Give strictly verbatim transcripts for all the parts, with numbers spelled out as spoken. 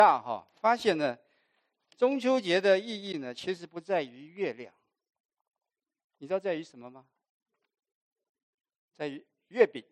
大哈，发现呢，中秋节的意义呢，其实不在于月亮，你知道在于什么吗？在于月饼。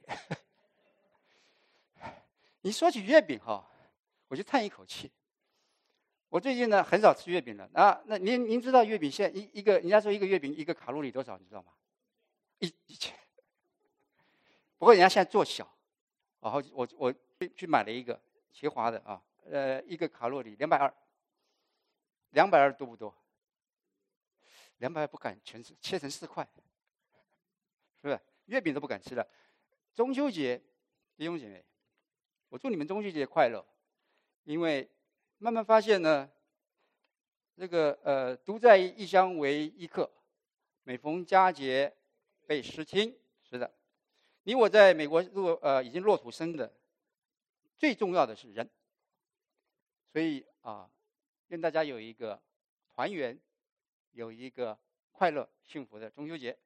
你说起月饼哈，我就叹一口气。我最近呢很少吃月饼了啊。那您您知道月饼现在一一个，人家说一个月饼一个卡路里多少，你知道吗？一一千。不过人家现在做小，然后我我去买了一个奇华的啊，呃，一个卡路里两百二，两百二多不多？两百二不敢全吃，切成四块，是不是？月饼都不敢吃了。中秋节，弟兄姐妹，我祝你们中秋节快乐，因为慢慢发现呢，这个呃，独在异乡为异客，每逢佳节倍思亲。是的，你我在美国落呃已经落土生的，最重要的是人。所以啊，愿大家有一个团圆，有一个快乐幸福的中秋节。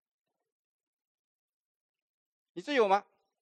你自由吗？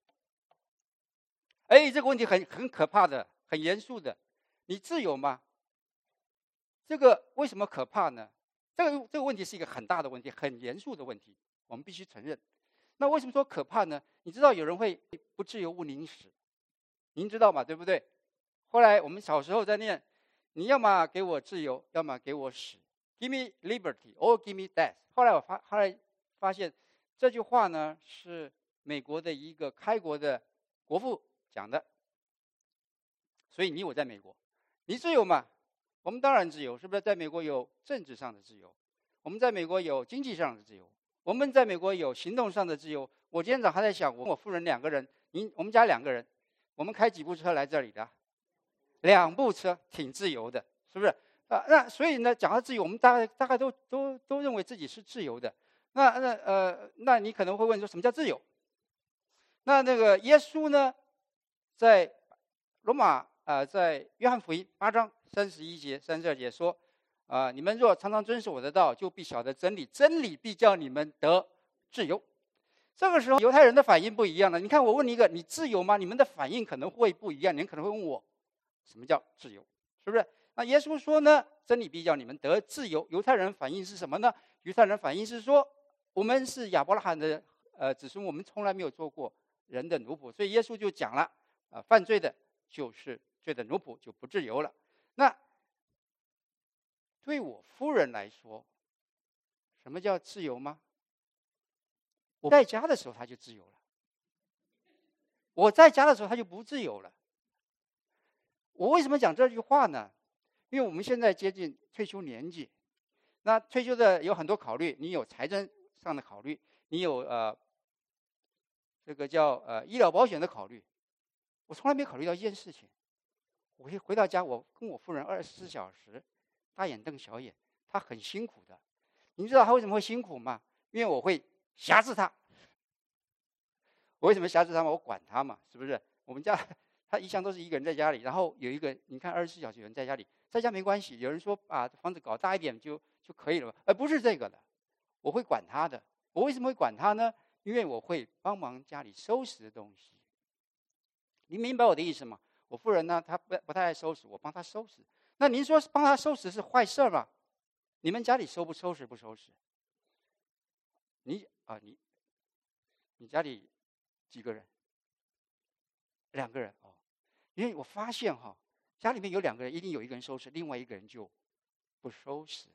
哎，这个问题很很可怕的，很严肃的。你自由吗？这个为什么可怕呢？这个这个问题是一个很大的问题，很严肃的问题，我们必须承认。那为什么说可怕呢？你知道有人会不自由勿宁死，您知道吗？对不对？后来我们小时候在念，你要么给我自由，要么给我死 ，Give me liberty or give me death。后来我发后来发现这句话呢是美国的一个开国的国父讲的。所以你我在美国，你自由吗？我们当然自由，是不是？在美国有政治上的自由，我们在美国有经济上的自由，我们在美国有行动上的自由。我今天早上还在想，我跟我夫人两个人，您我们家两个人，我们开几部车来这里的？两部车，挺自由的，是不是？啊，那所以呢，讲到自由，我们大概大概都都都认为自己是自由的。那那呃，那你可能会问说，什么叫自由？那那个耶稣呢，在罗马呃，在约翰福音八章三十一节、三十二节说，啊、呃，你们若常常遵守我的道，就必晓得真理，真理必叫你们得自由。这个时候，犹太人的反应不一样了。你看，我问你一个，你自由吗？你们的反应可能会不一样。你们可能会问我，什么叫自由？是不是？那耶稣说呢，真理必叫你们得自由。犹太人反应是什么呢？犹太人反应是说，我们是亚伯拉罕的呃子孙，我们从来没有做过人的奴仆。所以耶稣就讲了，啊、呃，犯罪的就是罪的奴仆，就不自由了。那对我夫人来说，什么叫自由吗？我在家的时候她就自由了，我在家的时候她就不自由了。我为什么讲这句话呢？因为我们现在接近退休年纪，那退休的有很多考虑，你有财政上的考虑，你有呃这个叫呃医疗保险的考虑。我从来没考虑到一件事情，我一回到家，我跟我夫人二十四小时大眼瞪小眼，她很辛苦的。你知道她为什么会辛苦吗？因为我会辖制她。我为什么辖制她嘛？我管她嘛，是不是？我们家她一向都是一个人在家里，然后有一个，你看二十四小时有人在家里，在家没关系。有人说把房子搞大一点就就可以了，而不是这个的。我会管她的。我为什么会管她呢？因为我会帮忙家里收拾东西。您明白我的意思吗？我夫人呢，她不不太爱收拾，我帮她收拾。那您说帮她收拾是坏事吗？你们家里收不收拾不收拾？你啊，你你家里几个人？两个人哦。因为我发现哈，家里面有两个人，一定有一个人收拾，另外一个人就不收拾。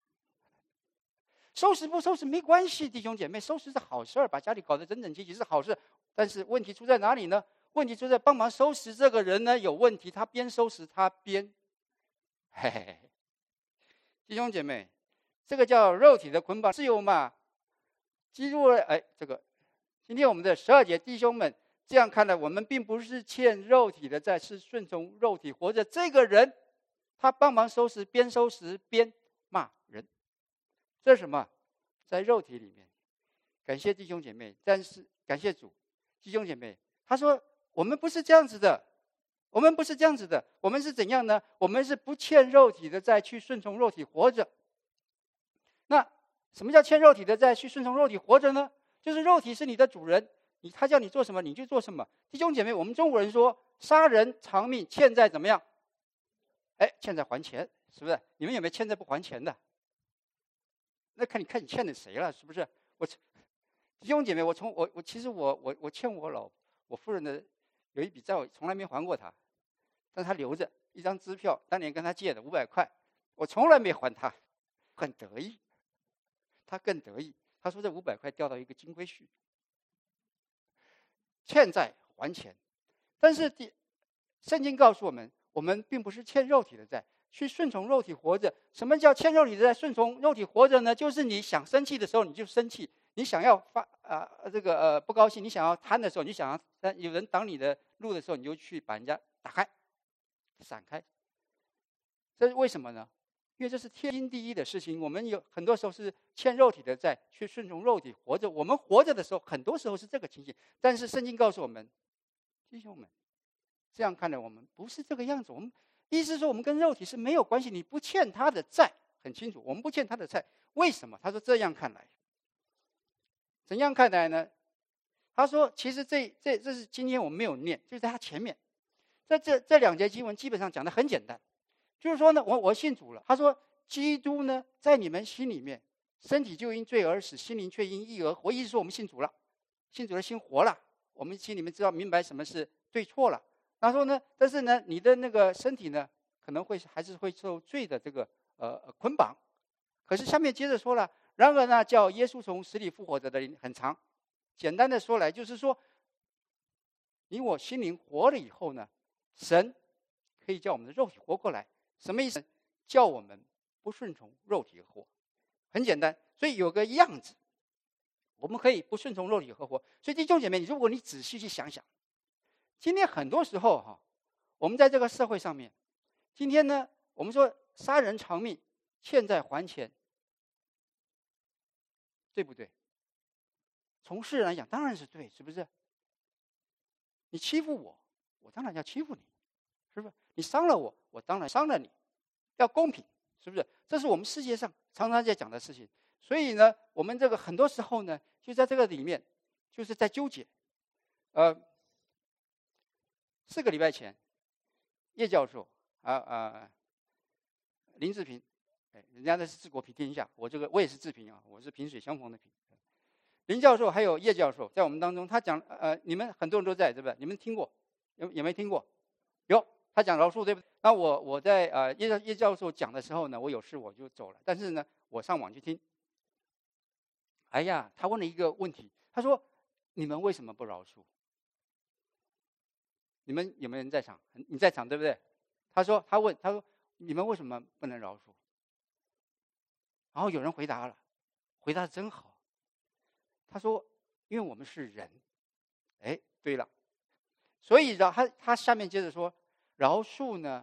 收拾不收拾没关系，弟兄姐妹，收拾是好事儿，把家里搞得整整齐齐是好事。但是问题出在哪里呢？问题就在帮忙收拾这个人呢有问题，他边收拾他边，嘿嘿嘿，弟兄姐妹，这个叫肉体的捆绑，自由嘛？基督哎，这个今天我们的十二节弟兄们，这样看来，我们并不是欠肉体的债，是顺从肉体活着。这个人，他帮忙收拾，边收拾边骂人，这是什么？在肉体里面。感谢弟兄姐妹，但是感谢主，弟兄姐妹，他说。我们不是这样子的，我们不是这样子的，我们是怎样呢？我们是不欠肉体的债，去顺从肉体活着。那什么叫欠肉体的债，去顺从肉体活着呢？就是肉体是你的主人，你他叫你做什么你就做什么。弟兄姐妹，我们中国人说杀人偿命，欠债怎么样？ 哎，欠债还钱，是不是？你们有没有欠债不还钱的？那看你看你欠的谁了，是不是？我弟兄姐妹，我从我我其实我我我欠我老我夫人的有一笔债，我从来没还过她，但她留着一张支票，当年跟她借的五百块，我从来没还她，很得意。她更得意，她说这五百块掉到一个金龟婿。欠债还钱，但是第圣经告诉我们，我们并不是欠肉体的债，去顺从肉体活着。什么叫欠肉体的债？顺从肉体活着呢？就是你想生气的时候你就生气，你想要发啊、呃、这个呃不高兴，你想要贪的时候，你想要有人挡你的路的时候，你就去把人家打开、闪开。这是为什么呢？因为这是天经地义的事情。我们有很多时候是欠肉体的债，去顺从肉体活着。我们活着的时候，很多时候是这个情形。但是圣经告诉我们，弟兄们，这样看来我们不是这个样子。我们意思是说，我们跟肉体是没有关系。你不欠他的债，很清楚，我们不欠他的债。为什么？他说这样看来，怎样看来呢？他说，其实这这这是今天我们没有念，就是在他前面，在这这两节经文基本上讲的很简单。就是说呢，我我信主了。他说，基督呢，在你们心里面，身体就因罪而死，心灵却因义而活。意思说，我们信主了，信主的心活了，我们心里面知道明白什么是对错了。他说呢，但是呢，你的那个身体呢，可能会还是会受罪的这个呃捆绑。可是下面接着说了，然而呢，叫耶稣从死里复活者的灵很长。简单的说来，就是说，你我心灵活了以后呢，神可以叫我们的肉体活过来。什么意思？叫我们不顺从肉体而活，很简单。所以有个样子，我们可以不顺从肉体而活。所以弟兄姐妹，如果你仔细去想想，今天很多时候哈，我们在这个社会上面，今天呢，我们说杀人偿命，欠债还钱，对不对？从世人来讲，当然是对，是不是？你欺负我，我当然要欺负你，是不是？你伤了我，我当然伤了你，要公平，是不是？这是我们世界上常常在讲的事情。所以呢，我们这个很多时候呢，就在这个里面，就是在纠结。呃，四个礼拜前，叶教授啊啊，林志平，哎，人家那是治国平天下，我这个我也是治平啊，我是萍水相逢的萍。林教授还有叶教授在我们当中，他讲呃，你们很多人都在，对不对？你们听过？有有没听过？有。他讲饶恕，对不对？那我我在呃叶叶教授讲的时候呢，我有事我就走了。但是呢，我上网去听。哎呀，他问了一个问题，他说：“你们为什么不饶恕？你们有没有人在场？你在场对不对？”他说：“他问他说你们为什么不能饶恕？”然后有人回答了，回答的真好。他说：“因为我们是人。”哎，对了，所以呢，他他下面接着说。饶恕呢，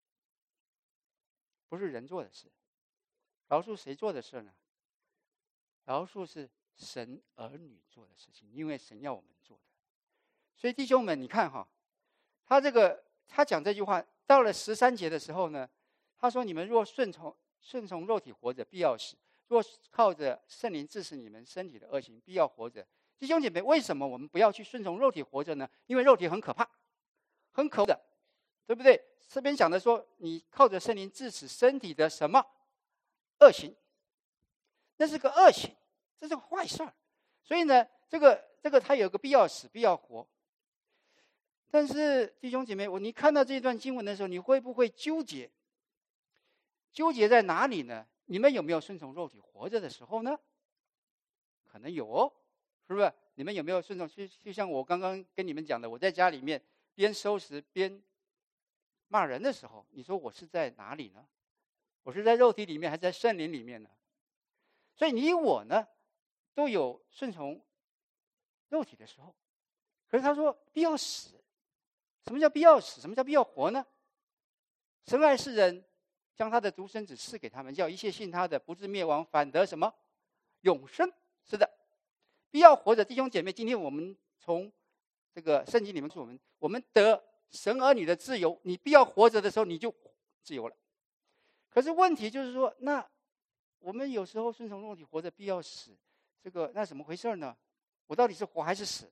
不是人做的事。饶恕谁做的事呢？饶恕是神儿女做的事情，因为神要我们做的。所以弟兄们，你看哈，他这个他讲这句话，到了十三节的时候呢，他说：“你们若顺从顺从肉体活着，必要死；若靠着圣灵治死你们身体的恶行，必要活着。”弟兄姐妹，为什么我们不要去顺从肉体活着呢？因为肉体很可怕，很可恶的。对不对？这边讲的说，你靠着圣灵治死身体的什么恶行，那是个恶行，这是个坏事儿。所以呢，这个这个它有个必要死，必要活。但是弟兄姐妹，我你看到这段经文的时候，你会不会纠结？纠结在哪里呢？你们有没有顺从肉体活着的时候呢？可能有哦，是不是？你们有没有顺从？就就像我刚刚跟你们讲的，我在家里面边收拾边骂人的时候，你说我是在哪里呢？我是在肉体里面，还是在圣灵里面呢？所以你我呢，都有顺从肉体的时候。可是他说必要死，什么叫必要死？什么叫必要活呢？神爱世人，将他的独生子赐给他们，叫一切信他的不至灭亡，反得什么永生。是的，必要活着。弟兄姐妹，今天我们从这个圣经里面说，我们我们得神儿女的自由，你必要活着的时候，你就自由了。可是问题就是说，那我们有时候顺从肉体活着，必要死，这个那怎么回事呢？我到底是活还是死？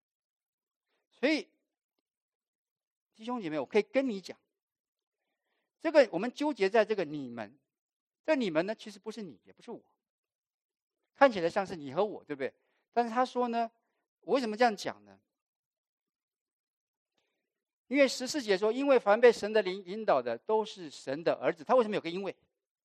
所以弟兄姐妹，我可以跟你讲， 这个我们纠结在这个你们，这你们呢，其实不是你，也不是我，看起来像是你和我，对不对？但是他说呢，我为什么这样讲呢？因为十四节说，因为凡被神的灵引导的，都是神的儿子。他为什么有个因为？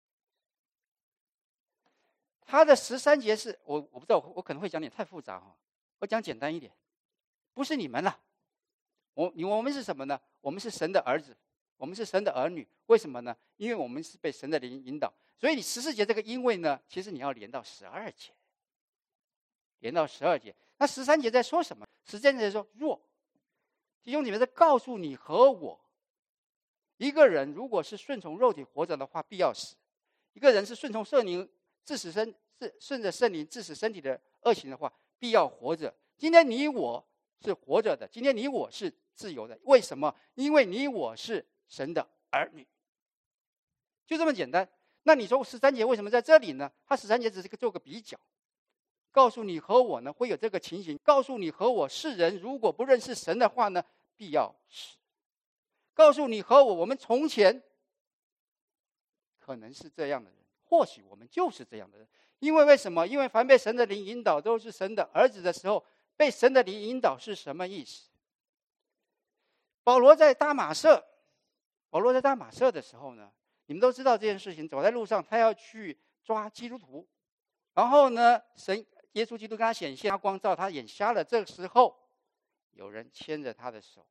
他的十三节是我我不知道，我可能会讲点太复杂哈，我讲简单一点，不是你们了，我你我们是什么呢？我们是神的儿子，我们是神的儿女。为什么呢？因为我们是被神的灵引导。所以你十四节这个因为呢，其实你要连到十二节，连到十二节。那十三节在说什么？十三节说若。弟兄姐妹，在告诉你和我，一个人如果是顺从肉体活着的话，必要死；一个人是顺从圣灵致死身，顺着圣灵致死身体的恶行的话，必要活着。今天你我是活着的，今天你我是自由的。为什么？因为你我是神的儿女，就这么简单。那你说十三节为什么在这里呢？他十三节只是做个比较，告诉你和我呢会有这个情形，告诉你和我世人如果不认识神的话呢，必要死。告诉你和我，我们从前可能是这样的人，或许我们就是这样的人。因为为什么？因为凡被神的灵引导都是神的儿子的时候，被神的灵引导是什么意思？保罗在大马色，保罗在大马色的时候呢，你们都知道这件事情，走在路上他要去抓基督徒，然后呢，神耶稣基督跟他显现，他光照他眼瞎了。这个时候有人牵着他的手，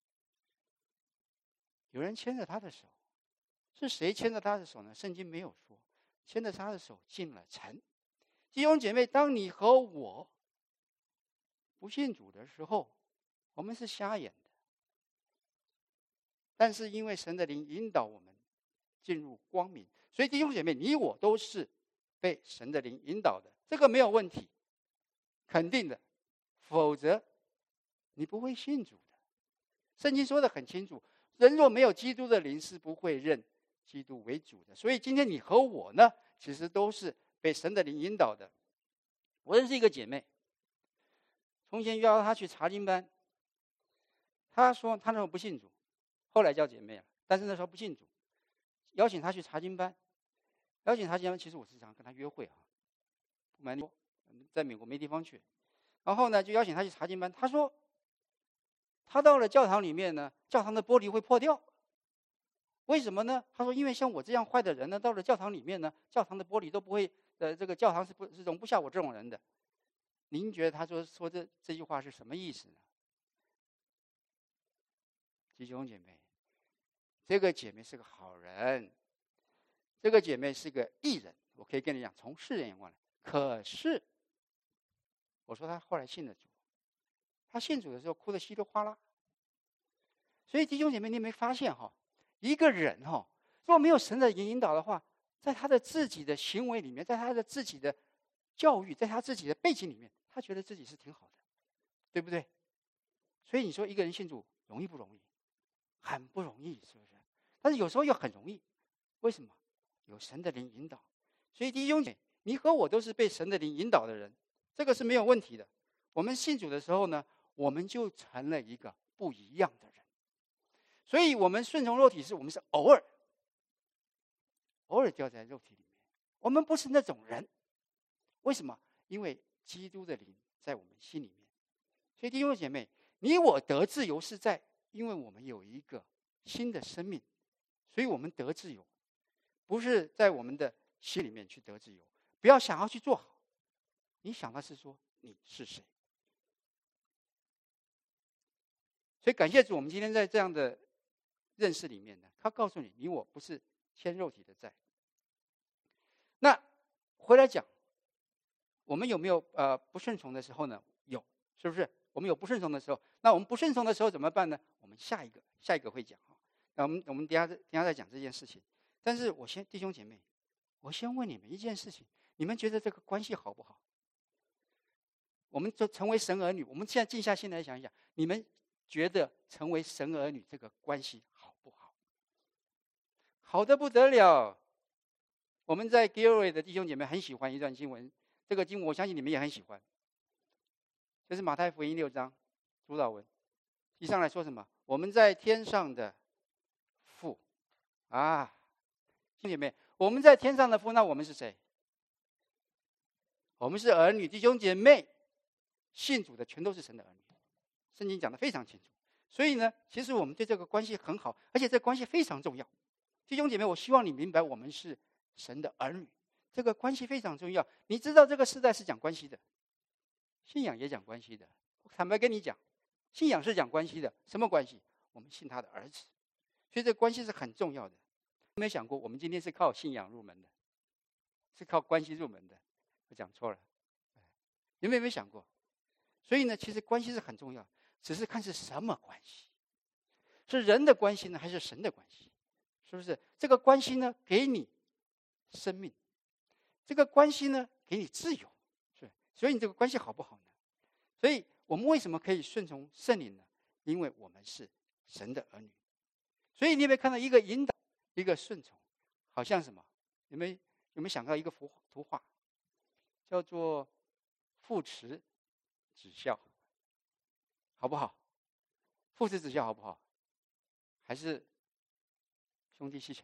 有人牵着他的手，是谁牵着他的手呢？圣经没有说，牵着他的手进了城。弟兄姐妹，当你和我不信主的时候，我们是瞎眼的，但是因为神的灵引导我们进入光明，所以弟兄姐妹，你我都是被神的灵引导的，这个没有问题，肯定的。否则你不会信主的。圣经说得很清楚，人若没有基督的灵，是不会认基督为主的。所以今天你和我呢，其实都是被神的灵引导的。我认识一个姐妹，从前邀她去查经班，她说她那时候不信主，后来交姐妹了，但是那时候不信主，邀请她去查经班，邀请查经班，其实我是想跟她约会啊，不瞒你说，在美国没地方去，然后呢就邀请她去查经班。她说她到了教堂里面呢，教堂的玻璃会破掉。为什么呢？他说，因为像我这样坏的人呢，到了教堂里面呢，教堂的玻璃都不会，呃，这个教堂是不是容不下我这种人的。您觉得他说说这这句话是什么意思呢？弟兄姐妹，这个姐妹是个好人，这个姐妹是个义人，我可以跟你讲，从世人眼光来，可是我说她后来信了主，她信主的时候哭得稀里哗啦。所以弟兄姐妹，你有没有发现哈？一个人哈、哦，若没有神的引导的话，在他的自己的行为里面，在他的自己的教育，在他自己的背景里面，他觉得自己是挺好的，对不对？所以你说一个人信主容易不容易？很不容易，是不是？但是有时候又很容易，为什么？有神的灵引导。所以弟兄姐妹，你和我都是被神的灵引导的人，这个是没有问题的。我们信主的时候呢，我们就成了一个不一样的人。所以我们顺从肉体是我们是偶尔偶尔掉在肉体里面，我们不是那种人。为什么？因为基督的灵在我们心里面。所以弟兄姐妹，你我得自由是在因为我们有一个新的生命，所以我们得自由，不是在我们的心里面去得自由。不要想要去做好，你想的是说你是谁。所以感谢主，我们今天在这样的认识里面呢，他告诉你，你我不是牵肉体的债。那回来讲，我们有没有呃不顺从的时候呢？有，是不是？我们有不顺从的时候，那我们不顺从的时候怎么办呢？我们下一个下一个会讲哈。那我们我们等一下等一下再讲这件事情。但是我先弟兄姐妹，我先问你们一件事情：你们觉得这个关系好不好？我们就成为神儿女，我们现在静下心来想一想，你们觉得成为神儿女这个关系好不好？好的不得了。我们在 Gilroy 的弟兄姐妹很喜欢一段经文，这个经文我相信你们也很喜欢，这是马太福音六章主导文。一上来说什么？我们在天上的父啊，兄弟姐妹，我们在天上的父，那我们是谁？我们是儿女，弟兄姐妹，信主的全都是神的儿女。圣经讲得非常清楚。所以呢，其实我们对这个关系很好，而且这个关系非常重要。弟兄姐妹，我希望你明白，我们是神的儿女，这个关系非常重要。你知道这个时代是讲关系的，信仰也讲关系的。坦白跟你讲，信仰是讲关系的。什么关系？我们信他的儿子，所以这个关系是很重要的。有没有想过，我们今天是靠信仰入门的，是靠关系入门的？我讲错了，你们有没有想过？所以呢，其实关系是很重要，只是看是什么关系，是人的关系呢，还是神的关系？是不是？这个关系呢，给你生命；这个关系呢，给你自由。是，所以你这个关系好不好呢？所以我们为什么可以顺从圣灵呢？因为我们是神的儿女。所以你有没有看到一个引导，一个顺从，好像什么？有没有有没有想到一个幅图画，叫做父慈子孝，好不好？父慈子孝好不好？还是兄弟阋墙？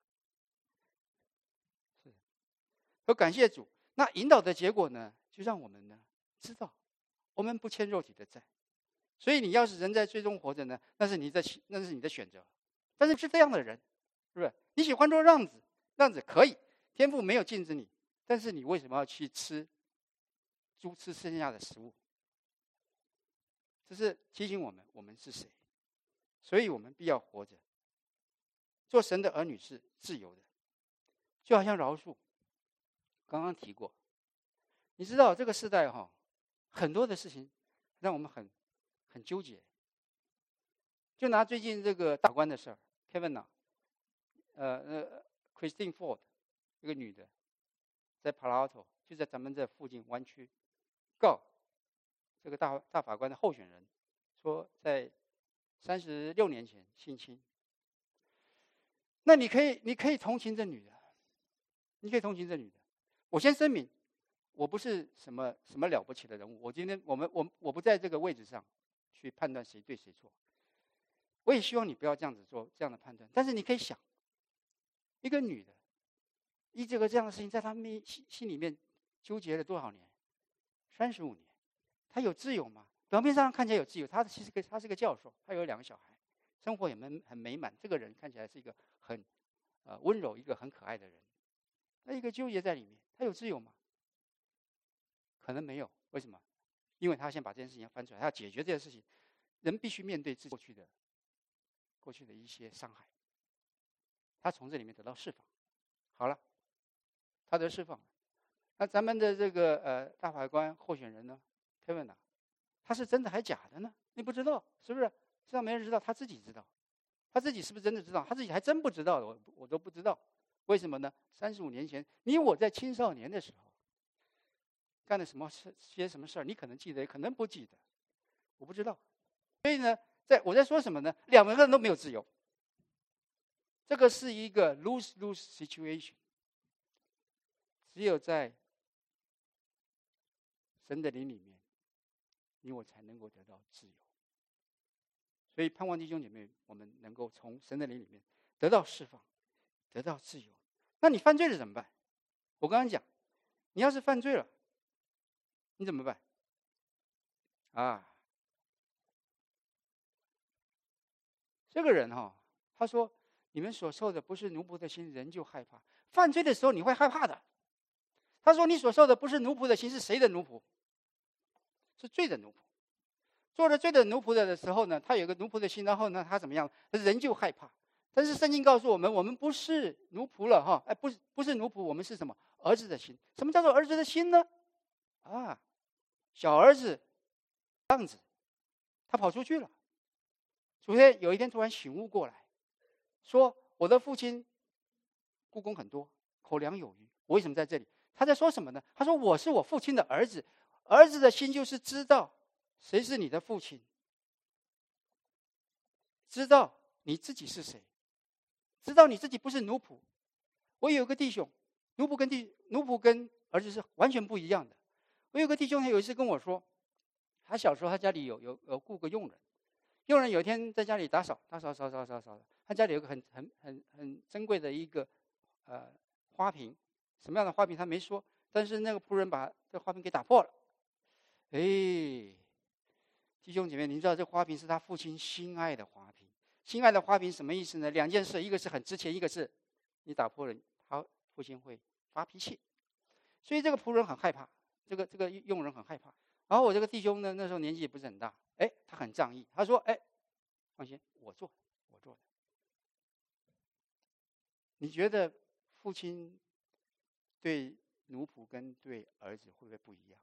是。都感谢主。那引导的结果呢，就让我们呢知道，我们不欠肉体的债。所以你要是人在最终活着呢，那是你的那是你的选择。但是是这样的人，是不是？你喜欢做让子，让子可以，天父没有禁止你，但是你为什么要去吃猪吃剩下的食物？这是提醒我们，我们是谁，所以我们必要活着。做神的儿女是自由的，就好像饶恕，刚刚提过。你知道这个时代哈、哦，很多的事情让我们很很纠结。就拿最近这个大法官的事儿 ，Kevin 啊，呃呃 ，Christine Ford， 这个女的，在 Palo Alto， 就在咱们这附近湾区，告这个大大法官的候选人，说在三十六年前性侵。那你可以，你可以同情这女的，你可以同情这女的。我先声明，我不是什么什么了不起的人物，我今天我们我我不在这个位置上去判断谁对谁错。我也希望你不要这样子做这样的判断。但是你可以想，一个女的，一这个这样的事情，在她们心心里面纠结了多少年？三十五年。她有自由吗？表面上看起来有自由，她其实她是个教授，她有两个小孩，生活也很很美满。这个人看起来是一个很呃温柔、一个很可爱的人。那一个纠结在里面，她有自由吗？可能没有。为什么？因为她先把这件事情要翻出来，她要解决这件事情。人必须面对自己过去的。过去的一些伤害，他从这里面得到释放。好了，他得释放了。那咱们的这个呃大法官候选人呢 ，Kevin 啊，他是真的还假的呢？你不知道，是不是？知道没人知道，他自己知道。他自己是不是真的知道？他自己还真不知道的，我我都不知道。为什么呢？三十五年前，你我在青少年的时候干了什么事，些什么事儿，你可能记得，也可能不记得，我不知道。所以呢。在我在说什么呢？两个人都没有自由，这个是一个 lose-lose situation。只有在神的灵里面，你我才能够得到自由。所以盼望弟兄姐妹，我们能够从神的灵里面得到释放，得到自由。那你犯罪了怎么办？我刚刚讲，你要是犯罪了，你怎么办？啊？这个人哈、哦，他说：“你们所受的不是奴仆的心，人就害怕。犯罪的时候你会害怕的。”他说：“你所受的不是奴仆的心，是谁的奴仆？是罪的奴仆。做了罪的奴仆的时候呢，他有个奴仆的心，然后呢，他怎么样？人就害怕。但是圣经告诉我们，我们不是奴仆了哈，哎，不是不是奴仆，我们是什么？儿子的心。什么叫做儿子的心呢？啊，小儿子，样子，他跑出去了。”昨天有一天突然醒悟过来，说我的父亲故宫很多，口粮有余，我为什么在这里？他在说什么呢？他说我是我父亲的儿子，儿子的心就是知道谁是你的父亲，知道你自己是谁，知道你自己不是奴仆。我有个弟兄，奴仆跟弟奴仆跟儿子是完全不一样的。我有个弟兄，他有一次跟我说，他小时候他家里有有有雇个佣人。 佣人有一天在家里打扫，打扫扫扫扫扫的，他家里有个很很很很珍贵的一个呃花瓶，什么样的花瓶他没说，但是那个仆人把这花瓶给打破了。哎，弟兄姐妹，您知道这花瓶是他父亲心爱的花瓶。心爱的花瓶什么意思呢？两件事，一个是很值钱，一个是你打破了，他父亲会发脾气。所以这个仆人很害怕，这个这个佣人很害怕。然后我这个弟兄呢，那时候年纪也不是很大，哎，他很仗义，他说：“哎，放心，我做，我做的。”你觉得父亲对奴仆跟对儿子会不会不一样？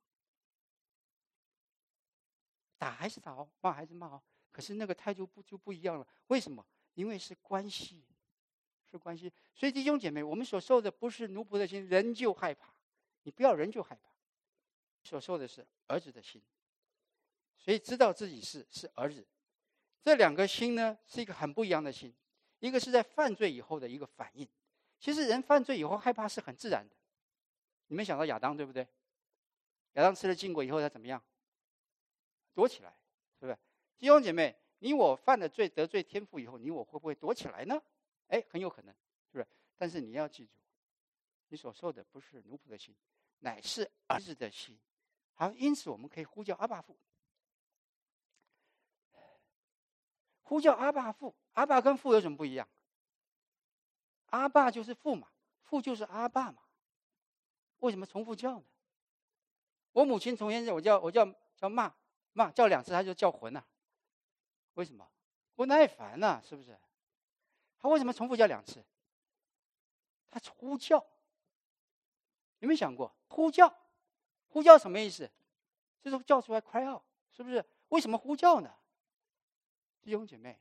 打还是打哦，骂还是骂哦，可是那个态度不就不一样了？为什么？因为是关系，是关系。所以弟兄姐妹，我们所受的不是奴仆的心，人就害怕。你不要人就害怕，所受的是儿子的心。所以知道自己是是儿子，这两个心呢是一个很不一样的心。一个是在犯罪以后的一个反应。其实人犯罪以后害怕是很自然的。你们想到亚当对不对？亚当吃了禁果以后他怎么样？躲起来，对不对？弟兄姐妹，你我犯了罪得罪天父以后，你我会不会躲起来呢？哎，很有可能，是不是？但是你要记住，你所受的不是奴仆的心，乃是儿子的心。好，因此我们可以呼叫阿爸父。呼叫阿爸父，阿爸跟父有什么不一样？阿爸就是父嘛，父就是阿爸嘛。为什么重复叫呢？我母亲从前我叫我叫叫骂骂叫两次，他就叫魂了、啊。为什么？不耐烦呐、啊，是不是？他为什么重复叫两次？他呼叫。有没有想过呼叫？呼叫什么意思？就是叫出来 cry out， 是不是？为什么呼叫呢？弟兄姐妹，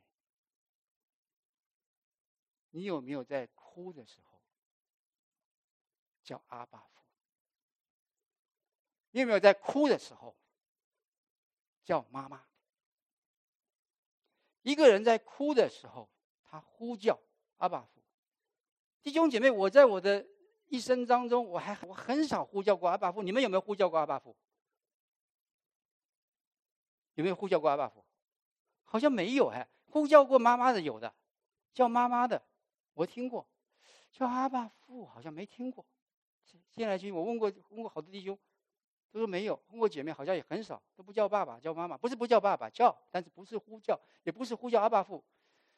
你有没有在哭的时候叫阿爸父？你有没有在哭的时候叫妈妈？一个人在哭的时候，他呼叫阿爸父。弟兄姐妹，我在我的一生当中，我还我很少呼叫过阿爸父。你们有没有呼叫过阿爸父？有没有呼叫过阿爸父？好像没有哎。呼叫过妈妈的有的，叫妈妈的我听过，叫阿爸父好像没听过。现在去我问过问过好多弟兄，都说没有。问过姐妹好像也很少，都不叫爸爸叫妈妈，不是不叫爸爸叫，但是不是呼叫，也不是呼叫阿爸父。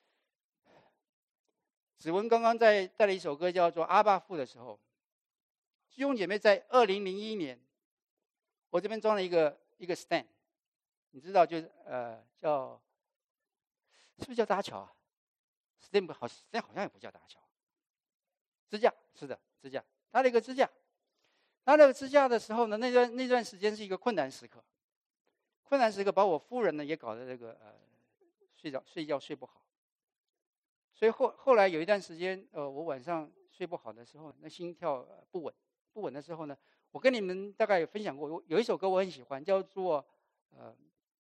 子文刚刚在带了一首歌叫做《阿爸父》的时候，弟兄姐妹在二零零一年，我这边装了一个一个 stand， 你知道就是呃叫。是不是叫搭桥啊 ？stand 好 ，stand 好像也不叫搭桥。支架是的，支架，搭了一个支架。搭那个支架的时候呢，那段那段时间是一个困难时刻。困难时刻把我夫人呢也搞得这个呃睡着睡觉睡不好。所以后后来有一段时间，呃，我晚上睡不好的时候，那心跳不稳，不稳的时候呢，我跟你们大概有分享过，有有一首歌我很喜欢，叫做呃。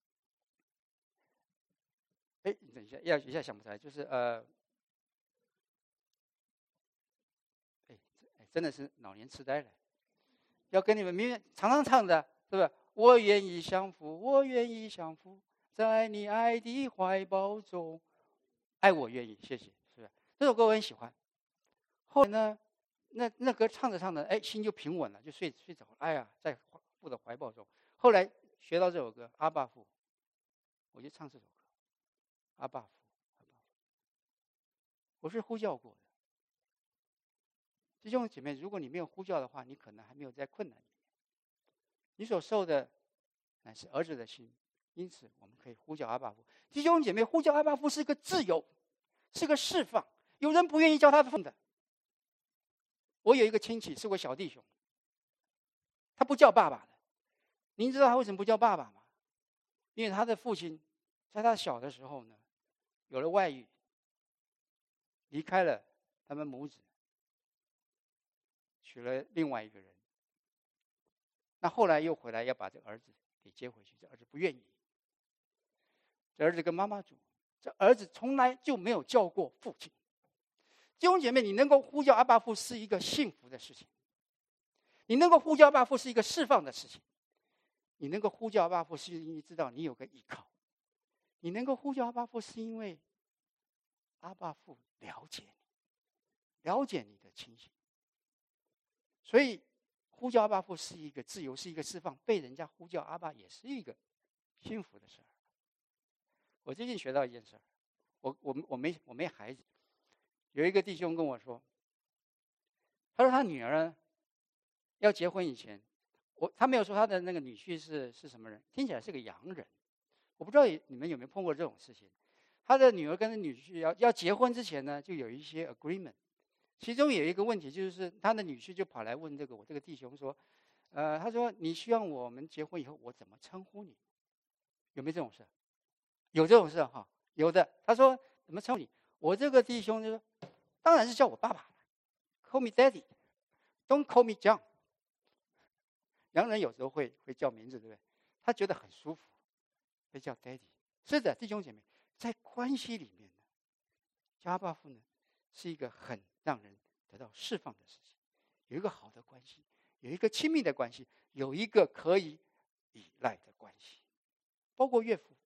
哎，等一下，要一下想不起来，就是呃，哎，真的是老年痴呆了。要跟你们明明常常唱的，是不是？我愿意降服，我愿意降服，在你爱的怀抱中。爱我愿意，谢谢，是不是？这首歌我很喜欢。后来呢，那那歌唱着唱着，哎，心就平稳了，就睡睡着了。哎呀，在父的怀抱中。后来学到这首歌《阿爸父》，我就唱这首歌。阿爸父，阿爸父，我是呼叫过的。弟兄姐妹，如果你没有呼叫的话，你可能还没有在困难里面。你所受的乃是儿子的心，因此我们可以呼叫阿爸父。弟兄姐妹，呼叫阿爸父是一个自由，是个释放。有人不愿意叫他父的。我有一个亲戚是我小弟兄，他不叫爸爸的。您知道他为什么不叫爸爸吗？因为他的父亲在他小的时候呢，有了外遇，离开了他们母子，娶了另外一个人。那后来又回来要把这个儿子给接回去，这儿子不愿意。这儿子跟妈妈住，这儿子从来就没有叫过父亲。弟兄姐妹，你能够呼叫阿爸父是一个幸福的事情，你能够呼叫阿爸父是一个释放的事情，你能够呼叫阿爸父是因为知道你有个依靠。 你能够呼叫阿爸父，是因为阿爸父了解你，了解你的情形。所以呼叫阿爸父是一个自由，是一个释放。被人家呼叫阿爸，也是一个幸福的事儿。我最近学到一件事儿，我我我没我没孩子，有一个弟兄跟我说，他说他女儿要结婚以前，我他没有说他的那个女婿是是什么人，听起来是个洋人。我不知道你们有没有碰过这种事情。他的女儿跟女婿要要结婚之前呢，就有一些 agreement， 其中有一个问题就是他的女婿就跑来问这个我这个弟兄说，呃，他说你希望我们结婚以后我怎么称呼你？有没有这种事？有这种事哈，有的。他说怎么称呼你？我这个弟兄就说，当然是叫我爸爸 ，call me daddy，don't call me John。洋人有时候会会叫名字，对不对？他觉得很舒服，被叫 daddy。是的，弟兄姐妹，在关系里面呢，叫阿爸父呢，是一个很让人得到释放的事情。有一个好的关系，有一个亲密的关系，有一个可以依赖的关系，包括岳父。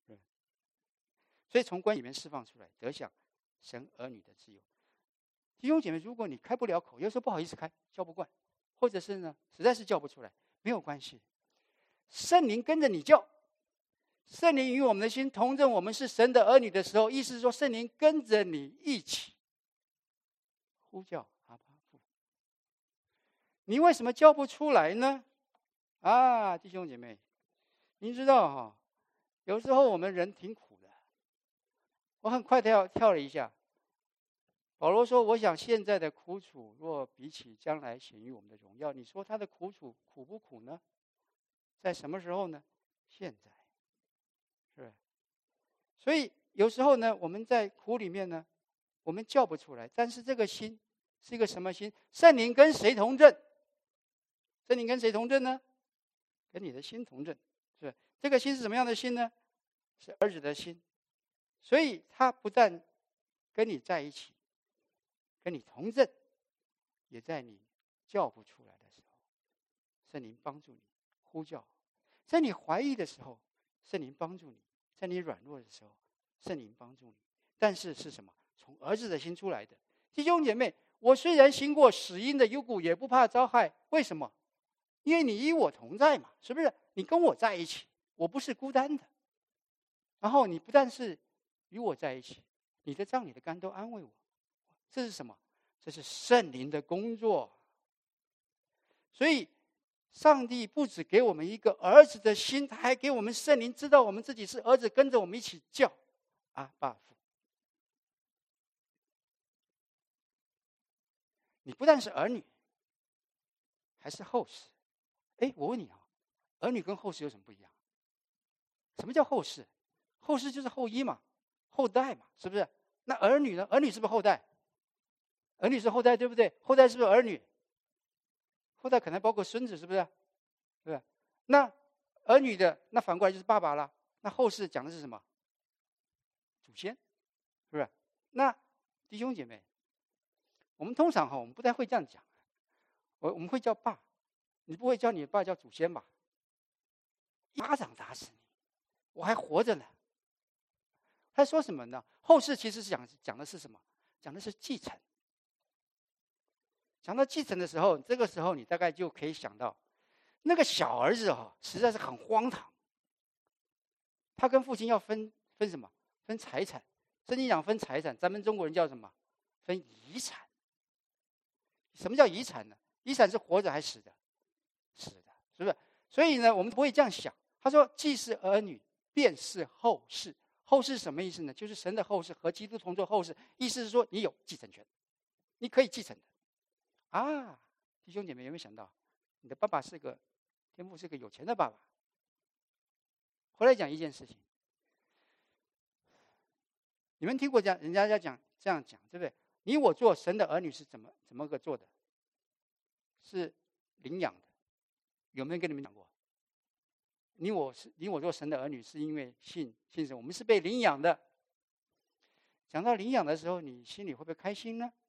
所以从关系里面释放出来，得享神儿女的自由。弟兄姐妹，如果你开不了口，有时候不好意思开，叫不惯，或者是呢，实在是叫不出来，没有关系，圣灵跟着你叫。圣灵与我们的心同证，我们是神的儿女的时候，意思是说，圣灵跟着你一起呼叫阿爸父。你为什么叫不出来呢？啊，弟兄姐妹，您知道哈，有时候我们人挺苦的。我很快跳跳了一下。保罗说：“我想现在的苦楚，若比起将来显于我们的荣耀，你说他的苦楚苦不苦呢？在什么时候呢？现在，是吧？所以有时候呢，我们在苦里面呢，我们叫不出来。但是这个心是一个什么心？圣灵跟谁同证？圣灵跟谁同证呢？跟你的心同证，是吧？这个心是什么样的心呢？是儿子的心。所以他不但跟你在一起，跟你同证，也在你叫不出来的时候，圣灵帮助你呼叫；在你怀疑的时候，圣灵帮助你；在你软弱的时候，圣灵帮助你。但是是什么？从儿子的心出来的。弟兄姐妹，我虽然行过死荫的幽谷，也不怕遭害。为什么？因为你与我同在嘛，是不是？你跟我在一起，我不是孤单的。然后你不但是与我在一起，你的脏你的肝都安慰我。这是什么？这是圣灵的工作。所以上帝不只给我们一个儿子的心，他还给我们圣灵，知道我们自己是儿子，跟着我们一起叫阿爸父。你不但是儿女，还是后世。哎，我问你啊，儿女跟后世有什么不一样？什么叫后世？后世就是后裔嘛，后代嘛，是不是？那儿女呢？儿女是不是后代？儿女是后代，对不对？后代是不是儿女？后代可能包括孙子，是不是？对吧？那儿女的，那反过来就是爸爸了。那后世讲的是什么？祖先，是不是？那弟兄姐妹，我们通常哈，我们不太会这样讲。我我们会叫爸，你不会叫你爸叫祖先吧？一巴掌打死你，我还活着呢。他说什么呢？后世其实是讲讲的是什么？讲的是继承。讲到继承的时候，这个时候你大概就可以想到，那个小儿子哈、哦，实在是很荒唐。他跟父亲要分分什么？分财产。圣经讲分财产，咱们中国人叫什么？分遗产。什么叫遗产呢？遗产是活着还是死的？死的，是不是？所以呢，我们不会这样想。他说，既是儿女，便是后世。后世是什么意思呢？就是神的后世和基督同作后世，意思是说你有继承权，你可以继承的。啊，弟兄姐妹有没有想到，你的爸爸是个天父，是个有钱的爸爸。回来讲一件事情，你们听过这样人家要讲这样讲，对不对？你我做神的儿女是怎么怎么个做的？是领养的，有没有跟你们讲过？你我是你我做神的儿女，是因为信信神，我们是被领养的。讲到领养的时候，你心里会不会开心呢？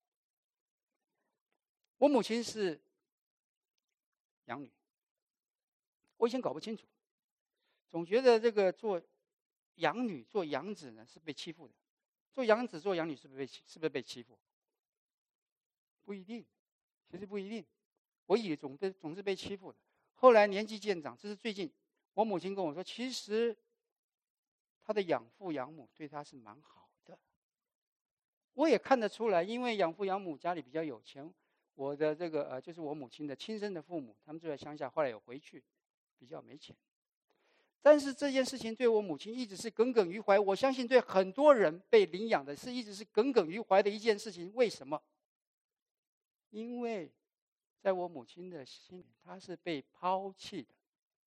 我母亲是养女，我以前搞不清楚，总觉得这个做养女、做养子呢是被欺负的，做养子、做养女是不是被是不是被欺负？不一定，其实不一定。我以为总被总是被欺负的，后来年纪渐长，这是最近我母亲跟我说，其实她的养父养母对她是蛮好的。我也看得出来，因为养父养母家里比较有钱，我的这个呃，就是我母亲的亲生的父母，他们住在乡下，后来有回去，比较没钱。但是这件事情对我母亲一直是耿耿于怀，我相信对很多人被领养的是一直是耿耿于怀的一件事情。为什么？因为在我母亲的心里，她是被抛弃的。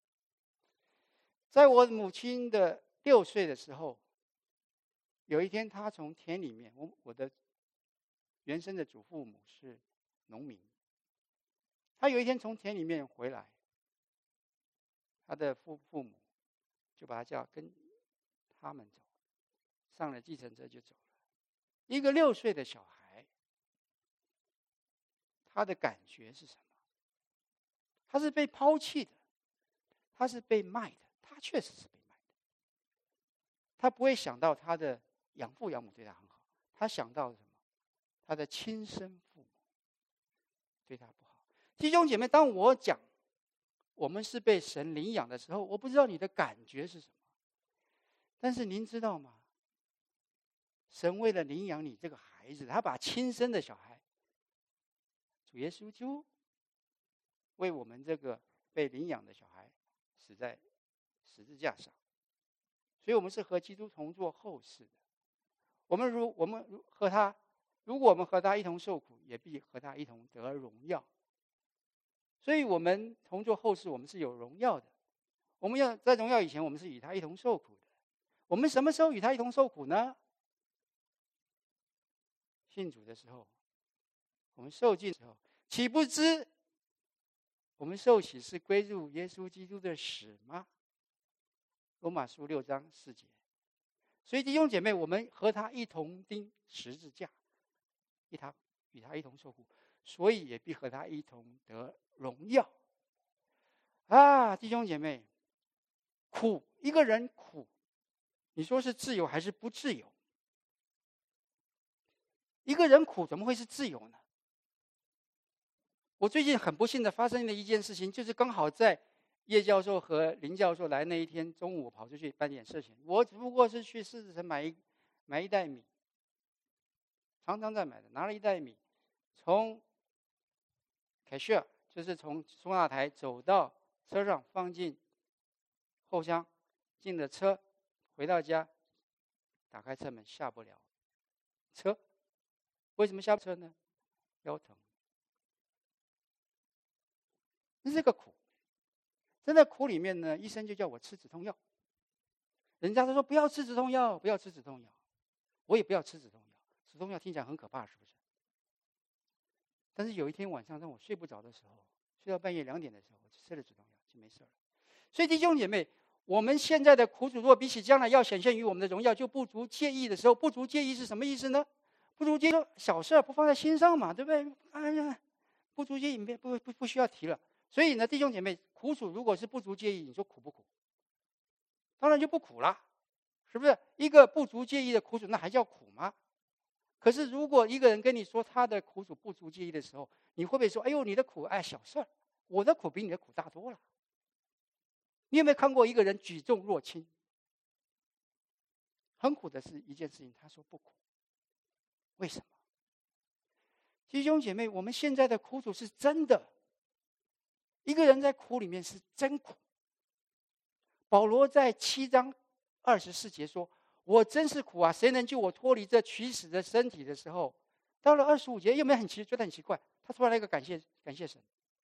在我母亲的六岁的时候，有一天她从田里面，我我的原生的祖父母是农民，她有一天从田里面回来，她的父父母就把她叫跟他们走，上了计程车就走了。一个六岁的小孩，他的感觉是什么？他是被抛弃的，他是被卖的，他确实是被卖的。他不会想到他的养父养母对他很好，他想到什么？他的亲生父母对他不好。弟兄姐妹，当我讲我们是被神领养的时候，我不知道你的感觉是什么，但是您知道吗？神为了领养你这个孩子，他把亲生的小孩主耶稣就为我们这个被领养的小孩死在十字架上，所以我们是和基督同作后世的。我们如我们和他，如果我们和他一同受苦，也必和他一同得荣耀。所以我们同作后世，我们是有荣耀的。我们要在荣耀以前，我们是与他一同受苦的。我们什么时候与他一同受苦呢？信主的时候，我们受浸的时候，岂不知我们受洗是归入耶稣基督的死吗？罗马书六章四节。所以弟兄姐妹，我们和他一同钉十字架，一他与他一同受苦，所以也必和他一同得荣耀。啊，弟兄姐妹，苦，一个人苦，你说是自由还是不自由？一个人苦怎么会是自由呢？我最近很不幸的发生了一件事情，就是刚好在叶教授和林教授来那一天中午，我跑出去办点事情。我只不过是去狮子城买一买一袋米，常常在买的，拿了一袋米，从凯旋就是从收纳台走到车上，放进后箱，进了车，回到家，打开车门下不了车。为什么下不车呢？腰疼。这是个苦。在那苦里面呢，医生就叫我吃止痛药。人家都说不要吃止痛药，不要吃止痛药，我也不要吃止痛药。止痛药听起来很可怕，是不是？但是有一天晚上，当我睡不着的时候，睡到半夜两点的时候，我吃了止痛药就没事了。所以弟兄姐妹，我们现在的苦楚，若比起将来要显现于我们的荣耀，就不足介意的时候，不足介意是什么意思呢？不足介意小事不放在心上嘛，对不对？哎呀，不足介意不不不需要提了。所以呢，弟兄姐妹，苦楚如果是不足介意，你说苦不苦？当然就不苦了，是不是？一个不足介意的苦楚，那还叫苦吗？可是如果一个人跟你说他的苦楚不足介意的时候，你会不会说：“哎呦，你的苦哎小事儿，我的苦比你的苦大多了。”你有没有看过一个人举重若轻？很苦的是一件事情，他说不苦，为什么？弟兄姐妹，我们现在的苦楚是真的。一个人在苦里面是真苦。保罗在七章二十四节说：“我真是苦啊！谁能救我脱离这取死的身体？”的时候，到了二十五节，有没有很奇觉得很奇怪？他突然来一个感谢感谢神，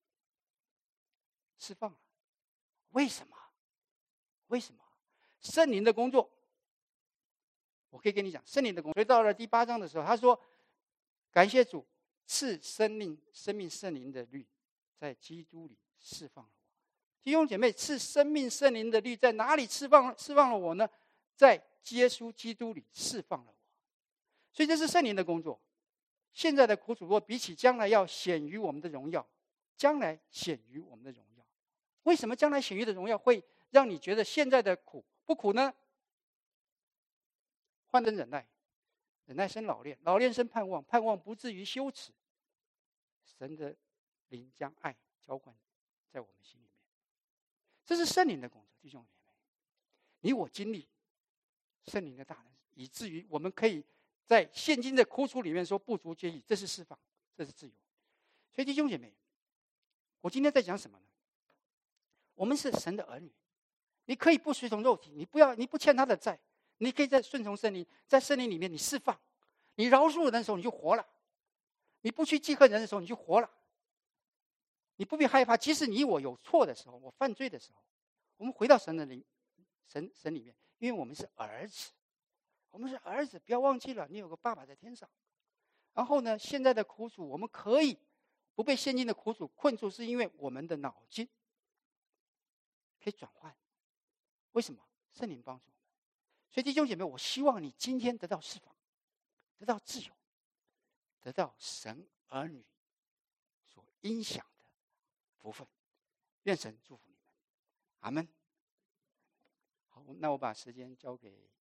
释放了。为什么？为什么？圣灵的工作，我可以跟你讲，圣灵的工作。所以到了第八章的时候，他说：“感谢主赐生命生命圣灵的律，在基督里释放了我。”弟兄姐妹，赐生命圣灵的律在哪里释放释放了我呢？在耶稣基督里释放了我。所以这是圣灵的工作。现在的苦楚，若比起将来要显于我们的荣耀，将来显于我们的荣耀。为什么将来显于的荣耀会让你觉得现在的苦不苦呢？ 患得忍耐，忍耐生老练，老练生盼望，盼望不至于羞耻。神的灵将爱浇灌在我们心里面，这是圣灵的工作，弟兄姐妹，你我经历圣灵的大能，以至于我们可以在现今的苦楚里面说不足皆益，这是释放，这是自由。所以弟兄姐妹，我今天在讲什么呢？我们是神的儿女，你可以不随从肉体，你不要，你不欠他的债，你可以在顺从圣灵，在圣灵里面你释放，你饶恕人的时候你就活了，你不去记恨人的时候你就活了，你不必害怕，即使你我有错的时候，我犯罪的时候，我们回到神的灵，神神里面，因为我们是儿子，我们是儿子，不要忘记了，你有个爸爸在天上。然后呢，现在的苦楚我们可以不被现今的苦楚困住，是因为我们的脑筋可以转换。为什么？圣灵帮助我们。所以弟兄姐妹，我希望你今天得到释放，得到自由，得到神儿女所应享的福分。愿神祝福你们，阿们。好，那我把时间交给